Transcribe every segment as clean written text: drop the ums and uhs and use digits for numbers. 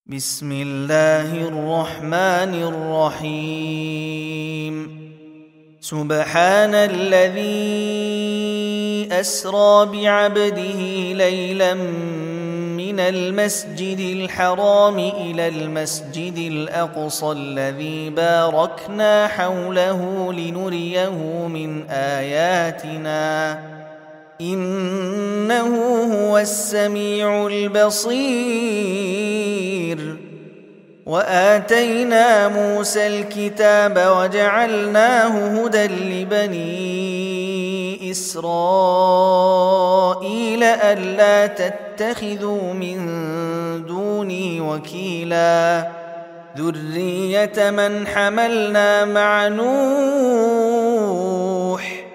بسم الله الرحمن الرحيم. سبحان الذي أسرى بعبده ليلا من المسجد الحرام إلى المسجد الأقصى الذي باركنا حوله لنريه من آياتنا إنه هو السميع البصير. وآتينا موسى الكتاب وجعلناه هدى لبني إسرائيل ألا تتخذوا من دوني وكيلا ذرية من حملنا مع نوح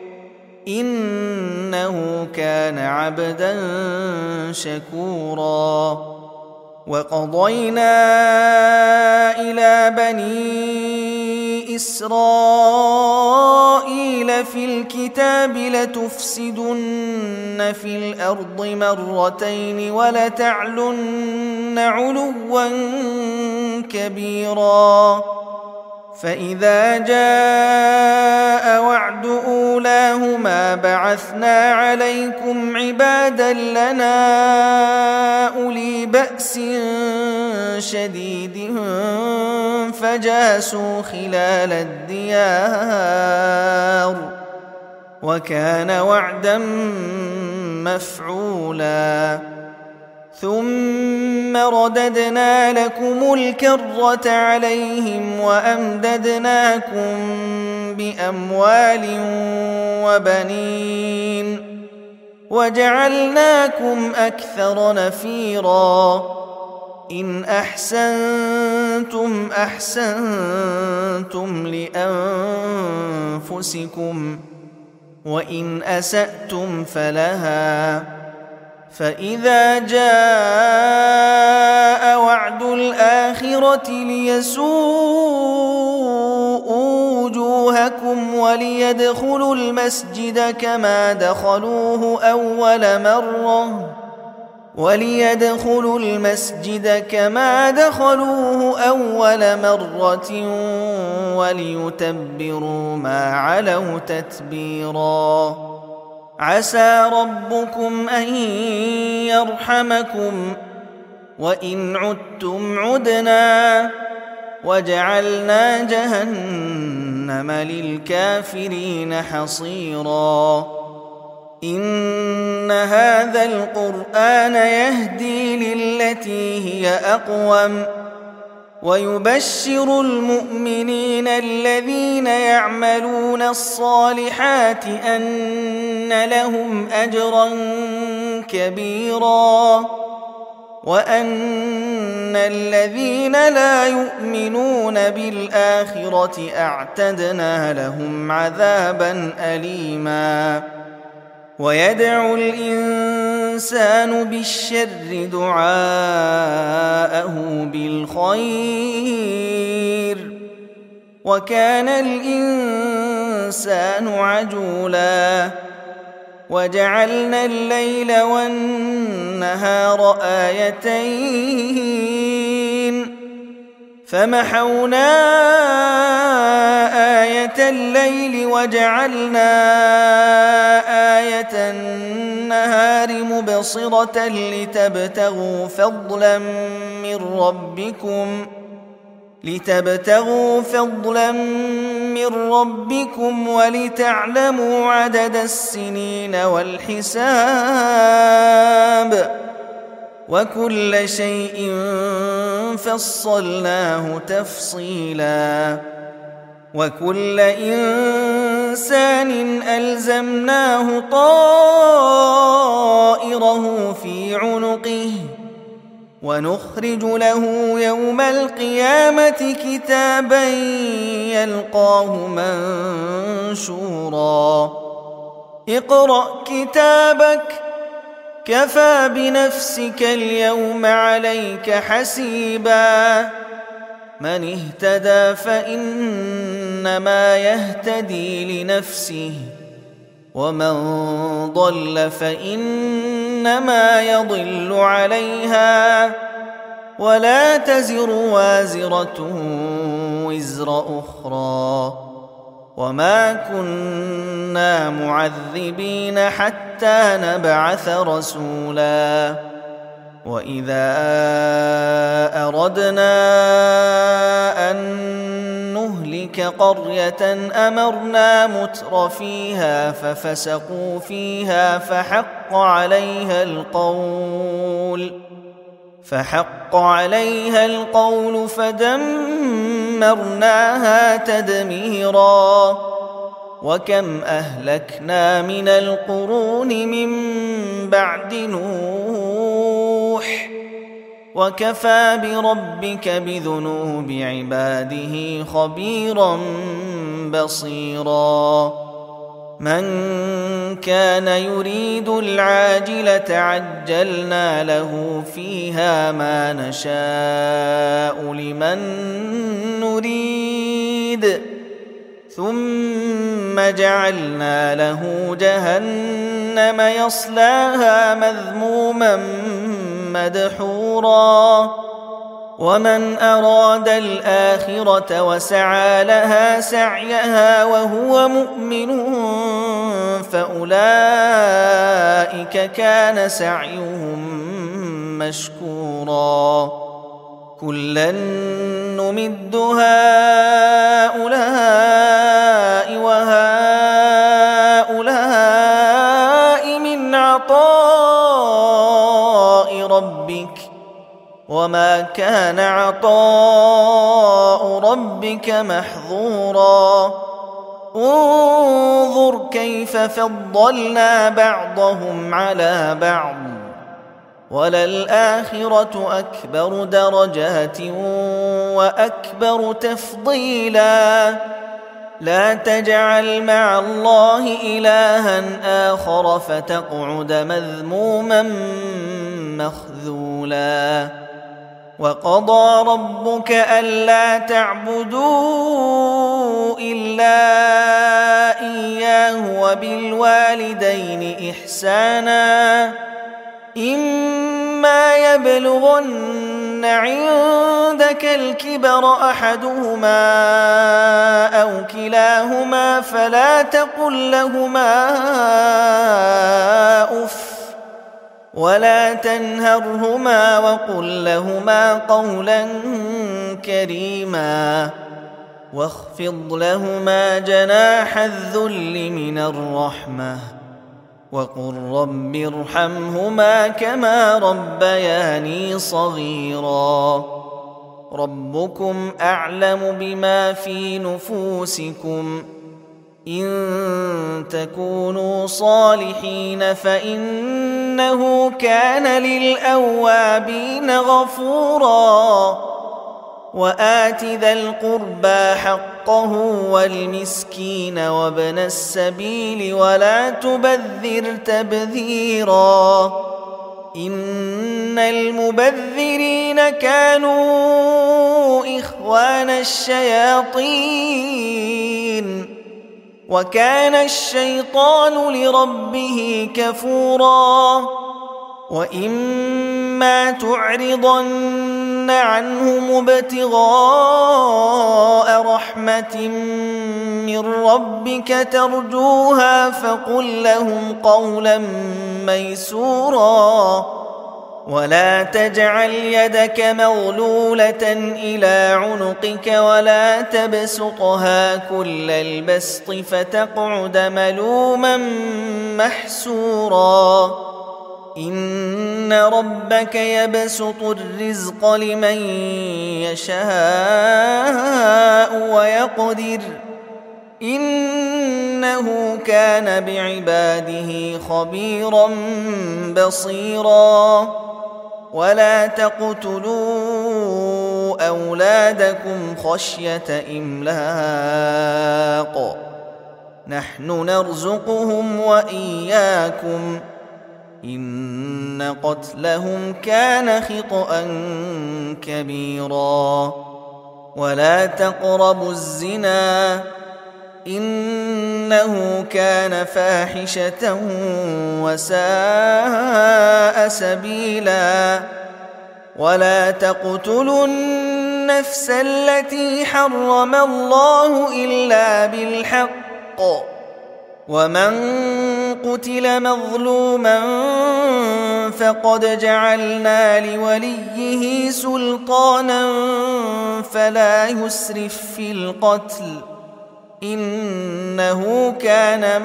إنه كان عبدا شكورا. وقضينا إلى بني إسرائيل في الكتاب لتفسدن في الأرض مرتين ولتعلن علوا كبيرا. فإذا جاء وعد أولاهما بعثنا عليكم عبادا لنا أولي بأس شديد فجاسوا خلال الديار وكان وعدا مفعولا. ثم رددنا لكم الكرة عليهم وأمددناكم بأموال وبنين وجعلناكم أكثر نفيرا. إن أحسنتم أحسنتم لأنفسكم وإن أسأتم فلها. فإذا جاء وعد الآخرة ليسوءوا وجوهكم وليدخلوا المسجد كما دخلوه أول مرة وليتبروا ما علوا تتبيرا. عسى ربكم أن يرحمكم وإن عدتم عدنا وجعلنا جهنم للكافرين حصيرا. إن هذا القرآن يهدي للتي هي أقوم ويبشر المؤمنين الذين يعملون الصالحات أن لهم أجرا كبيرا وأن الذين لا يؤمنون بالآخرة أعتدنا لهم عذابا أليما. ويدعو الإنسان بالشر دعاءه بالخير وكان الإنسان عجولا. وجعلنا الليل والنهار آيتين فمحونا آية الليل وجعلنا آية النهار مبصرة لتبتغوا فضلا من ربكم ولتعلموا عدد السنين والحساب وكل شيء فصلناه تفصيلا. وكل إنسان ألزمناه طائره في عنقه ونخرج له يوم القيامة كتابا يلقاه منشورا. اقرأ كتابك كفى بنفسك اليوم عليك حسيبا. من اهتدى فإنما يهتدي لنفسه ومن ضل فإنما يضل عليها ولا تزر وازرة وزر أخرى وما كنا معذبين حتى نبعث رسولا وإذا أردنا أن نهلك قرية أمرنا متر فيها ففسقوا فيها فحق عليها القول فدمرناها تدميرا وكم أهلكنا من القرون من بعد نوح وكفى بربك بذنوب عباده خبيرا بصيرا من كان يريد العاجلة عجلنا له فيها ما نشاء لمن نريد ثم جعلنا له جهنم يصلاها مذموما مدحورا ومن أراد الآخرة وسعى لها سعيها وهو مؤمن فأولئك كان سعيهم مشكورا كلا نمد هؤلاء وهؤلاء من عطاء ربك وما كان عطاء ربك محظورا انظر كيف فضلنا بعضهم على بعض وللآخرة أكبر درجات وأكبر تفضيلا لا تجعل مع الله إلها آخر فتقعد مذموما مخذولا وقضى ربك ألا تعبدوا إلا إياه وبالوالدين إحسانا إما يبلغن عندك الكبر أحدهما أو كلاهما فلا تقل لهما أف ولا تنهرهما وقل لهما قولا كريما واخفض لهما جناح الذل من الرحمة وقل رب ارحمهما كما ربياني صغيرا ربكم أعلم بما في نفوسكم إن تكونوا صالحين فإنه كان للأوابين غفورا وآت ذا القربى حقه والمسكين وابن السبيل ولا تبذر تبذيرا إن المبذرين كانوا إخوان الشياطين وكان الشيطان لربه كفورا وإما تعرضن عنهم ابتغاء رحمة من ربك ترجوها فقل لهم قولا ميسورا ولا تجعل يدك مغلولة إلى عنقك ولا تبسطها كل البسط فتقعد ملوما محسورا إن ربك يبسط الرزق لمن يشاء ويقدر إنه كان بعباده خبيرا بصيرا ولا تقتلوا أولادكم خشية إملاق نحن نرزقهم وإياكم إن قتلهم كان خطأ كبيرا ولا تقربوا الزنا إنه كان فاحشة وساء سبيلا ولا تقتلوا النفس التي حرم الله إلا بالحق ومن قتل مظلوما فقد جعلنا لوليه سلطانا فلا يسرف في القتل إنه كان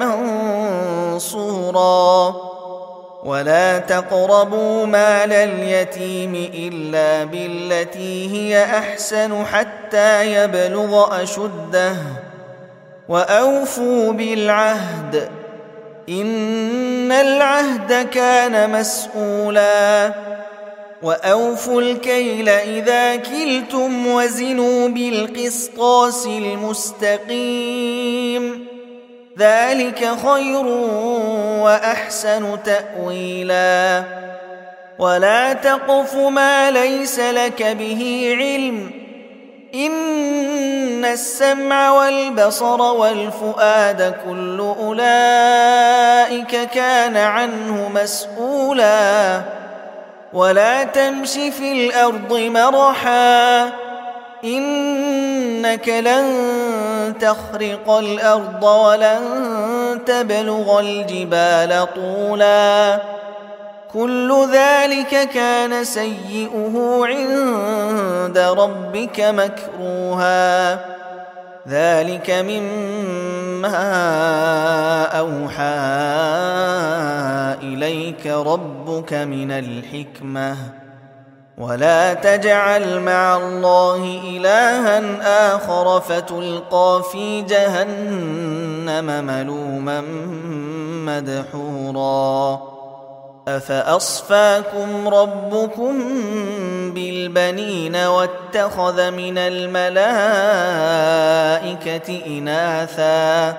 منصورا ولا تقربوا مال اليتيم إلا بالتي هي أحسن حتى يبلغ أشده وأوفوا بالعهد إن العهد كان مسؤولا وأوفوا الكيل إذا كلتم وزنوا بالقسطاس المستقيم ذلك خير وأحسن تأويلا ولا تقف ما ليس لك به علم إن السمع والبصر والفؤاد كل أولئك كان عنه مسؤولا ولا تمش في الأرض مرحا إنك لن تخرق الأرض ولن تبلغ الجبال طولا كل ذلك كان سيئه عند ربك مكروها ذلك مما أوحى إليك ربك من الحكمة ولا تجعل مع الله إلها آخر فتلقى في جهنم ملوما مدحورا أفأصفاكم ربكم بالبنين واتخذ من الملائكة إناثا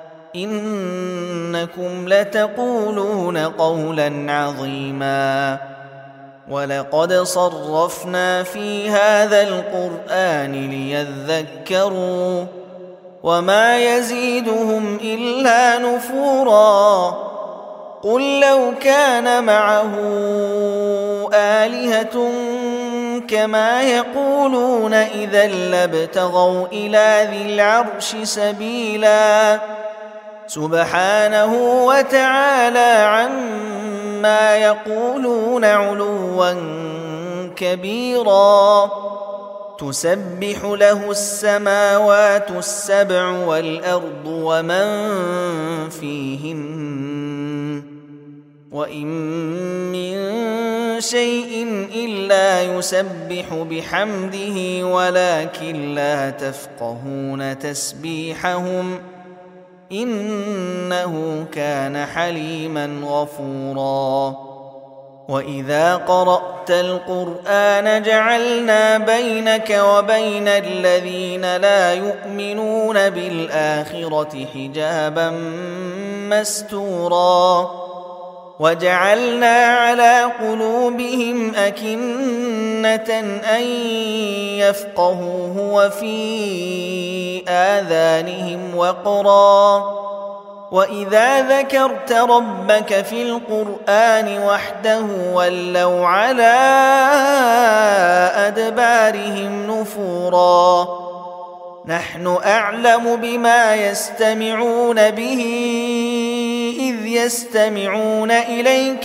إنكم لتقولون قولا عظيما ولقد صرفنا في هذا القرآن ليذكروا وما يزيدهم إلا نفورا قل لو كان معه آلهة كما يقولون إذا لابتغوا إلى ذي العرش سبيلا سبحانه وتعالى عما يقولون علوا كبيرا تسبح له السماوات السبع والأرض ومن فيهن وإن من شيء إلا يسبح بحمده ولكن لا تفقهون تسبيحهم إنه كان حليما غفورا وإذا قرأت القرآن جعلنا بينك وبين الذين لا يؤمنون بالآخرة حجابا مستورا وجعلنا على قلوبهم أكنة أن يفقهوه وفي آذانهم وقرا وإذا ذكرت ربك في القرآن وحده ولوا على أدبارهم نفورا نحن أعلم بما يستمعون به إذ يستمعون إليك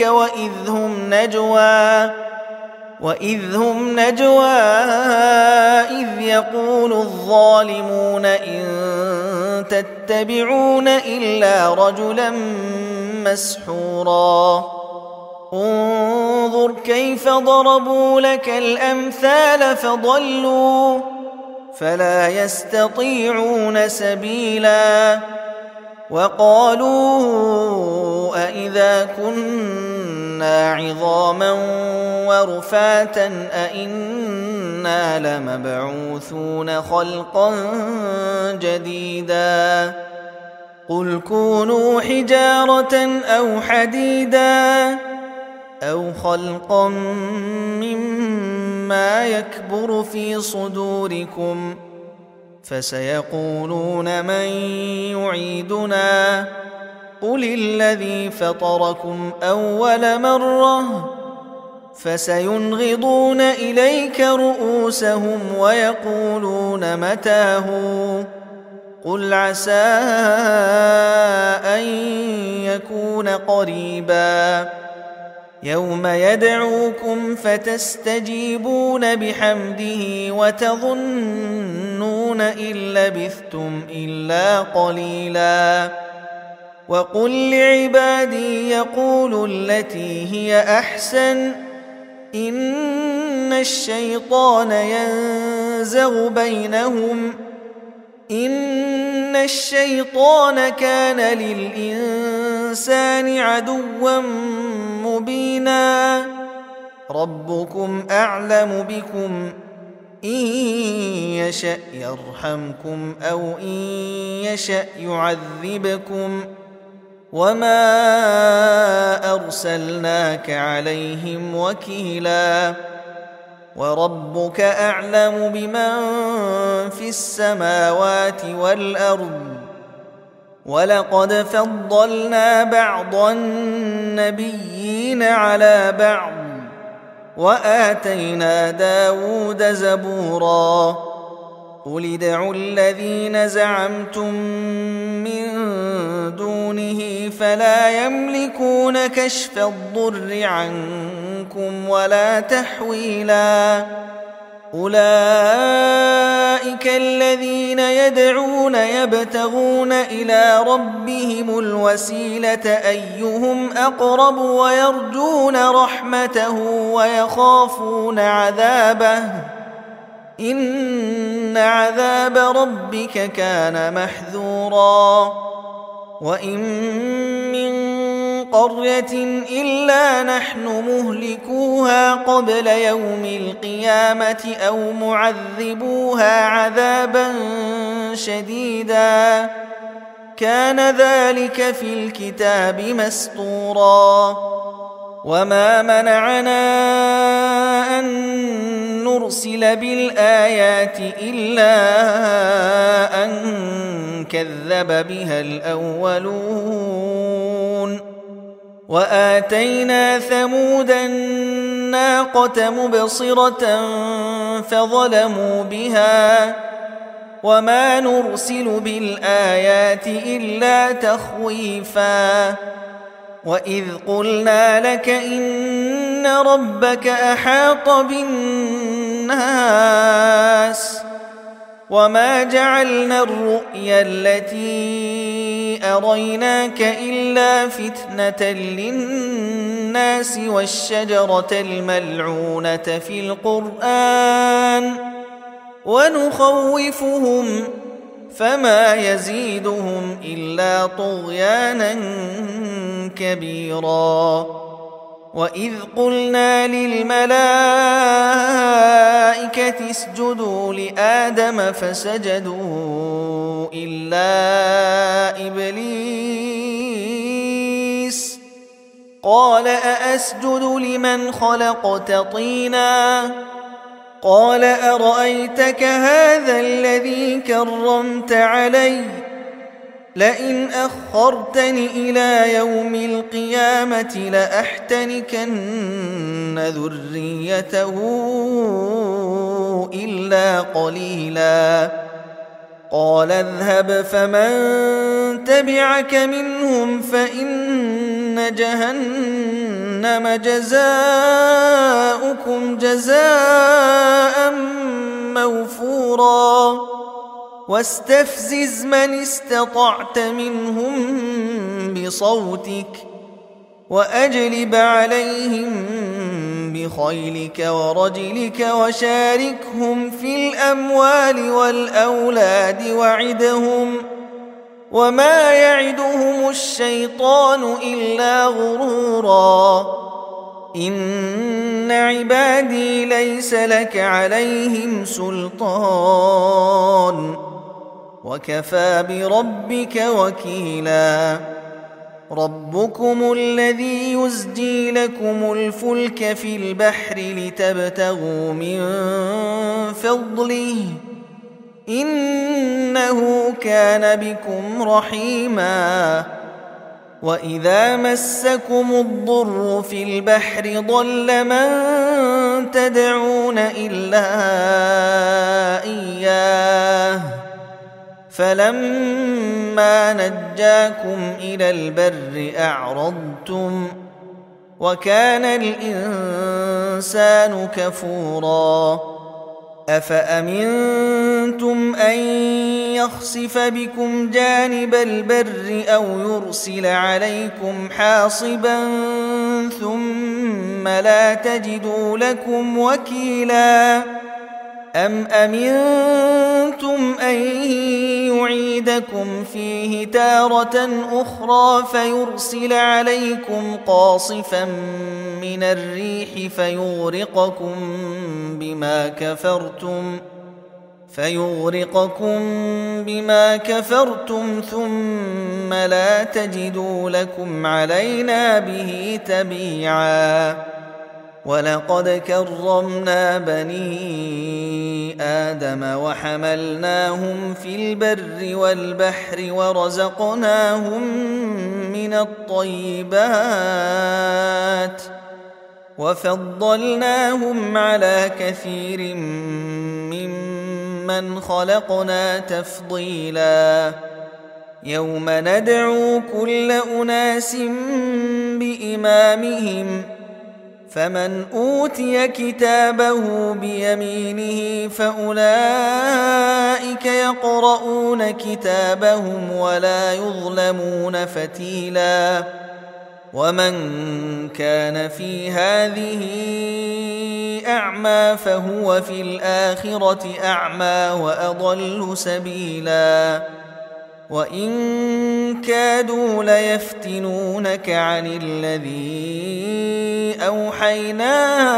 وإذ هم نجوى إذ يقول الظالمون إن تتبعون إلا رجلا مسحورا انظر كيف ضربوا لك الأمثال فضلوا فلا يستطيعون سبيلا وقالوا أإذا كنا عظاما ورفاتا أإنا لمبعوثون خلقا جديدا قل كونوا حجارة أو حديدا أو خلقا مما يكبر في صدوركم فسيقولون من يعيدنا قل الذي فطركم أول مرة فسينغضون إليك رؤوسهم ويقولون متى هو قل عسى أن يكون قريبا يوم يدعوكم فتستجيبون بحمده وتظنون إن لبثتم إلا قليلا وقل لعبادي يقولوا التي هي أحسن إن الشيطان كان للإنسان عدوا مبينا ربكم أعلم بكم إن يشأ يرحمكم أو إن يشأ يعذبكم وما أرسلناك عليهم وكيلا وربك أعلم بمن في السماوات والأرض ولقد فضلنا بعض النبيين على بعض وآتينا داود زبورا قل ادعوا الذين زعمتم من دونه فلا يملكون كشف الضر عنكم ولا تحويلا أولئك الذين يدعون يبتغون إلى ربهم الوسيلة أيهم أقرب ويرجون رحمته ويخافون عذابه إن عذاب ربك كان محذورا وإن من قرية إلا نحن مهلكوها قبل يوم القيامة أو معذبوها عذابا شديدا كان ذلك في الكتاب مسطورا وما منعنا أن نرسل بالآيات إلا أن كذب بها الأولون وآتينا ثمود الناقة مبصرة فظلموا بها وما نرسل بالآيات إلا تخويفا وإذ قلنا لك إن ربك أحاط بالناس وما جعلنا الرؤيا التي أريناك إلا فتنة للناس والشجرة الملعونة في القرآن ونخوفهم فما يزيدهم إلا طغيانا كبيرا وإذ قلنا للملائكة اسجدوا لآدم فسجدوا إلا إبليس قال أأسجد لمن خلقت طينا قال أرأيتك هذا الذي كرمت علي لئن أخرتني إلى يوم القيامة لأحتنكن ذريته إلا قليلا قال اذهب فمن تبعك منهم فإن جهنم جزاؤكم جزاء موفورا واستفزز من استطعت منهم بصوتك وأجلب عليهم بخيلك ورجلك وشاركهم في الأموال والأولاد وعدهم وما يعدهم الشيطان إلا غرورا إن عبادي ليس لك عليهم سلطان وكفى بربك وكيلا ربكم الذي يزجي لكم الفلك في البحر لتبتغوا من فضله إنه كان بكم رحيما وإذا مسكم الضر في البحر ضل من تدعون إلا إياه فلما نجاكم إلى البر أعرضتم وكان الإنسان كفورا أفأمنتم أن يخسف بكم جانب البر أو يرسل عليكم حاصبا ثم لا تجدوا لكم وكيلا أم أمنتم أن يعيدكم فيه تارة أخرى فيرسل عليكم قاصفا من الريح فيغرقكم بما كفرتم ثم لا تجدوا لكم علينا به تبيعا ولقد كرمنا بني آدم وحملناهم في البر والبحر ورزقناهم من الطيبات وفضلناهم على كثير ممن خلقنا تفضيلا يوم ندعو كل أناس بإمامهم فمن أوتي كتابه بيمينه فأولئك يقرؤون كتابهم ولا يظلمون فتيلا ومن كان في هذه أعمى فهو في الآخرة أعمى وأضل سبيلا وإن كادوا ليفتنونك عن الذي أوحينا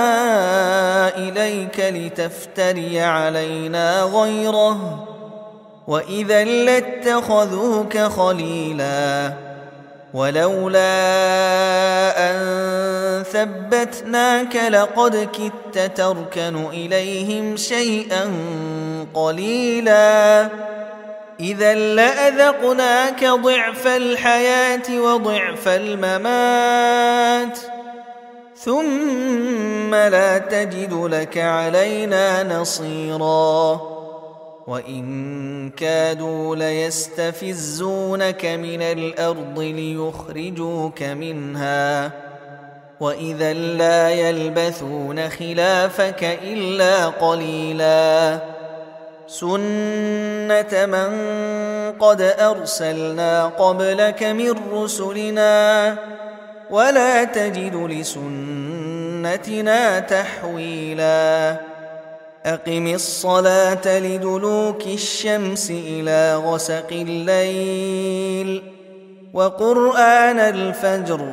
إليك لتفتري علينا غيره وإذا لاتخذوك خليلا ولولا أن ثبتناك لقد كدت تركن إليهم شيئا قليلا إذا لأذقناك ضعف الحياة وضعف الممات ثم لا تجد لك علينا نصيرا وإن كادوا ليستفزونك من الأرض ليخرجوك منها وإذا لا يلبثون خلافك إلا قليلا سنة من قد أرسلنا قبلك من رسلنا ولا تجد لسنتنا تحويلا أقم الصلاة لدلوك الشمس إلى غسق الليل وقرآن الفجر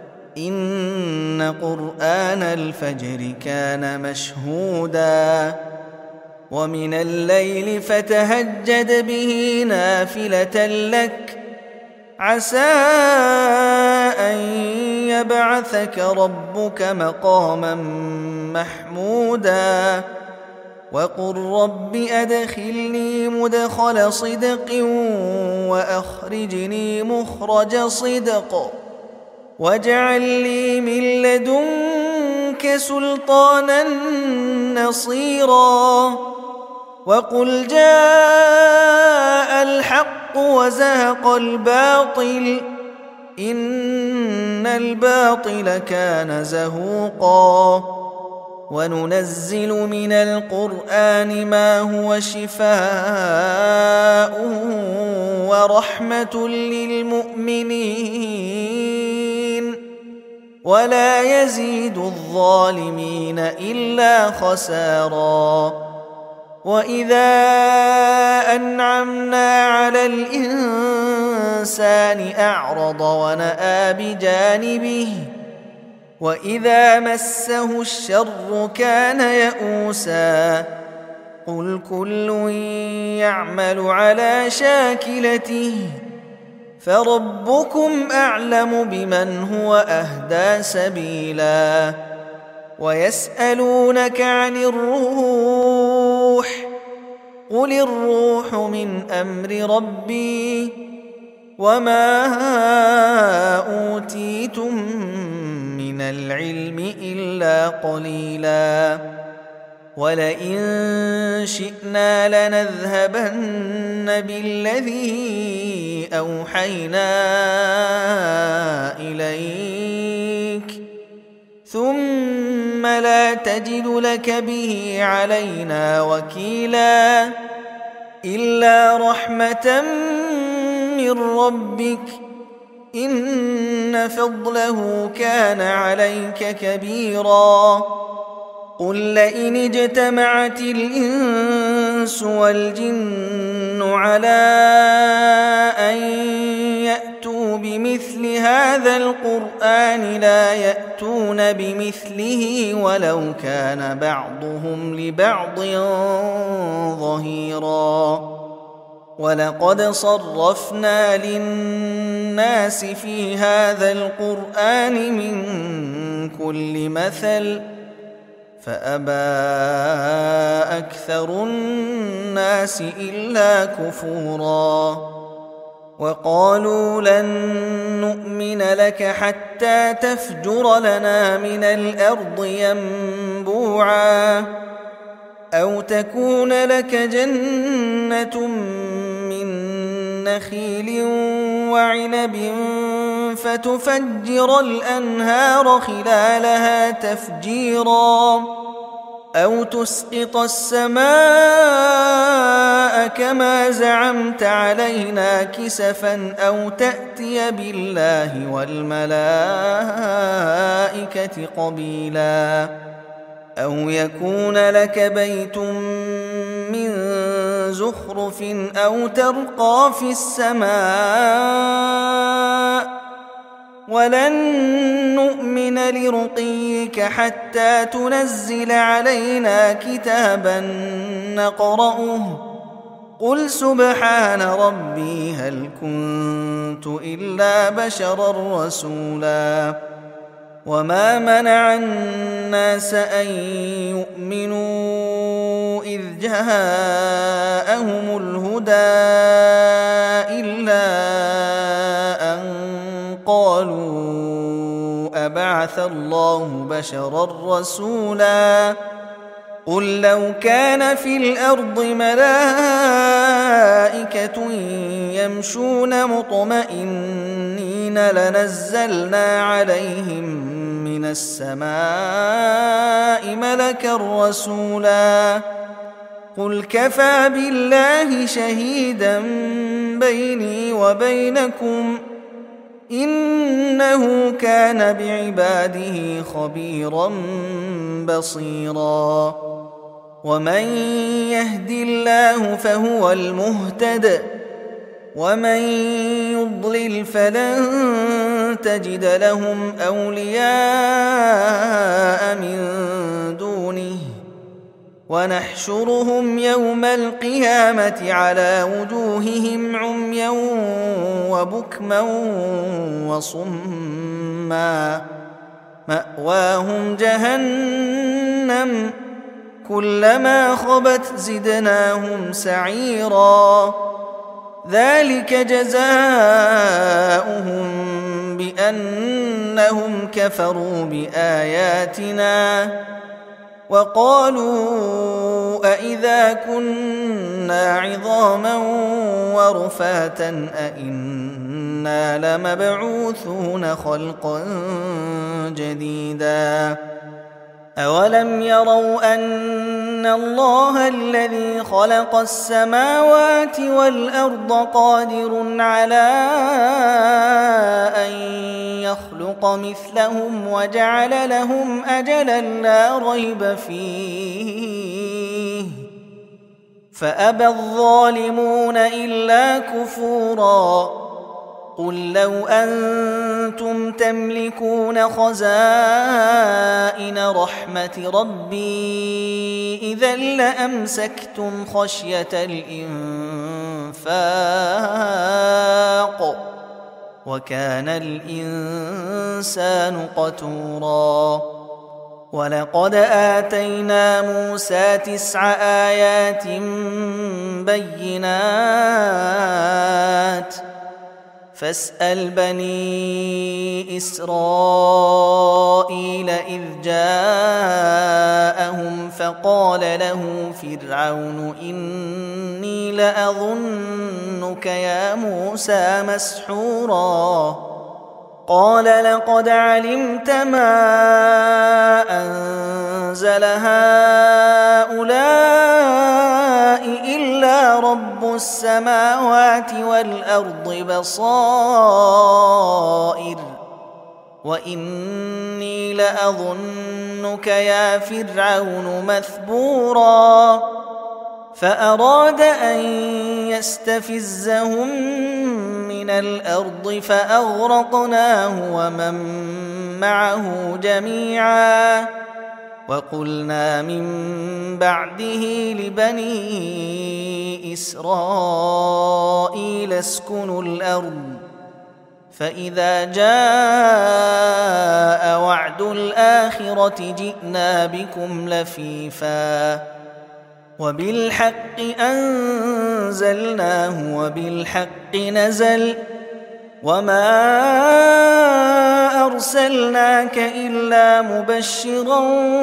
إن قرآن الفجر كان مشهودا ومن الليل فتهجد به نافلة لك عسى أن يبعثك ربك مقاما محمودا وقل رب أدخلني مدخل صدق وأخرجني مخرج صدق واجعل لي من لدنك سلطانا نصيرا وقل جاء الحق وزهق الباطل إن الباطل كان زهوقا وننزل من القرآن ما هو شفاء ورحمة للمؤمنين ولا يزيد الظالمين إلا خسارا وإذا أنعمنا على الإنسان أعرض ونأى بجانبه وإذا مسه الشر كان يئوسا قل كل يعمل على شاكلته فربكم أعلم بمن هو أهدى سبيلا ويسألونك عن الروح قل الروح من أمر ربي وما أوتيتم من العلم إلا قليلا ولئن شئنا لنذهبن بالذي أوحينا إليك ثم لا تجد لك به علينا وكيلا إلا رحمة من ربك إن فضله كان عليك كبيرا قل لئن اجتمعت الإنس والجن على أن يأتوا بمثل هذا القرآن لا يأتون بمثله ولو كان بعضهم لبعض ظهيرا ولقد صرفنا للناس في هذا القرآن من كل مثل فأبى أكثر الناس إلا كفورا وقالوا لن نؤمن لك حتى تفجر لنا من الأرض ينبوعا أو تكون لك جنة من نخيل وعنب فتفجر الأنهار خلالها تفجيرا أو تسقط السماء كما زعمت علينا كسفا أو تأتي بالله والملائكة قبيلا أو يكون لك بيت من زخرف أو ترقى في السماء ولن نؤمن لرقيك حتى تنزل علينا كتابا نقرأه قل سبحان ربي هل كنت إلا بشرا رسولا وما منع الناس أن يؤمنوا إذ جاءهم الهدى إلا أن قالوا أبعث الله بشرا رسولا قل لو كان في الأرض ملائكة يمشون مطمئنين لنزلنا عليهم من السماء ملكا رسولا قل كفى بالله شهيدا بيني وبينكم إنه كان بعباده خبيرا بصيرا ومن يهد الله فهو المهتد ومن يضلل فلن تجد لهم أولياء من دونه ونحشرهم يوم القيامة على وجوههم عميا وبكما وصما مأواهم جهنم كلما خبت زدناهم سعيرا ذلك جزاؤهم بأنهم كفروا بآياتنا وقالوا أإذا كنا عظاما ورفاتا أإنا لمبعوثون خلقا جديدا أولم يروا أن الله الذي خلق السماوات والأرض قادر على أن يخلق مثلهم وجعل لهم أجلا لا ريب فيه فأبى الظالمون إلا كفورا قل لو أنتم تملكون خزائن رحمة ربي إذا لأمسكتم خشية الإنفاق وكان الإنسان قتورا ولقد آتينا موسى 9 آيات بينات فاسأل بني إسرائيل إذ جاءهم فقال له فرعون إني لأظنك يا موسى مسحورا قال لقد علمت ما أنزل هؤلاء إلا رب السماوات والأرض بصائر وإني لأظنك يا فرعون مثبورا فأراد أن يستفزهم من الأرض فأغرقناه ومن معه جميعا وقلنا من بعده لبني إسرائيل اسكنوا الأرض فإذا جاء وعد الآخرة جئنا بكم لفيفا وبالحق أنزلناه وبالحق نزل وما أرسلناك إلا مبشرا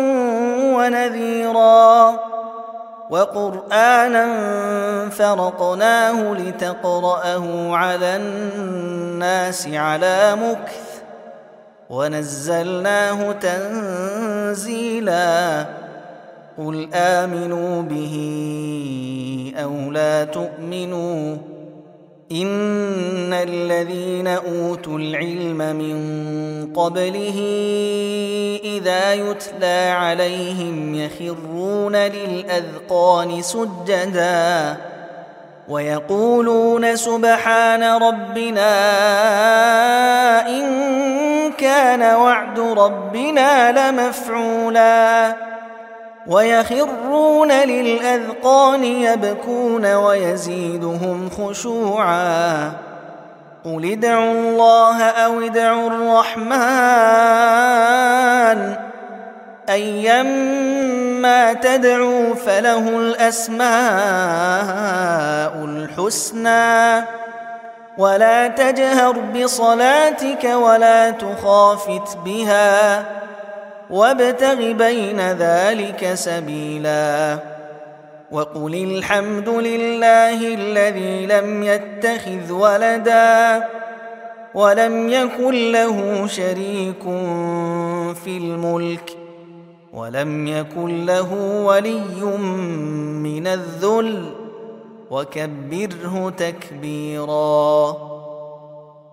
ونذيرا وقرآنا فرقناه لتقرأه على الناس على مكث ونزلناه تنزيلا قل آمنوا به أو لا تؤمنوا إن الذين أوتوا العلم من قبله إذا يتلى عليهم يخرون للأذقان سجدا ويقولون سبحان ربنا إن كان وعد ربنا لمفعولا ويخرون للأذقان يبكون ويزيدهم خشوعا قل ادعوا الله أو ادعوا الرحمن أيما تدعوا فله الأسماء الحسنى ولا تجهر بصلاتك ولا تخافت بها وابتغ بين ذلك سبيلا وقل الحمد لله الذي لم يتخذ ولدا ولم يكن له شريك في الملك ولم يكن له ولي من الذل وكبره تكبيرا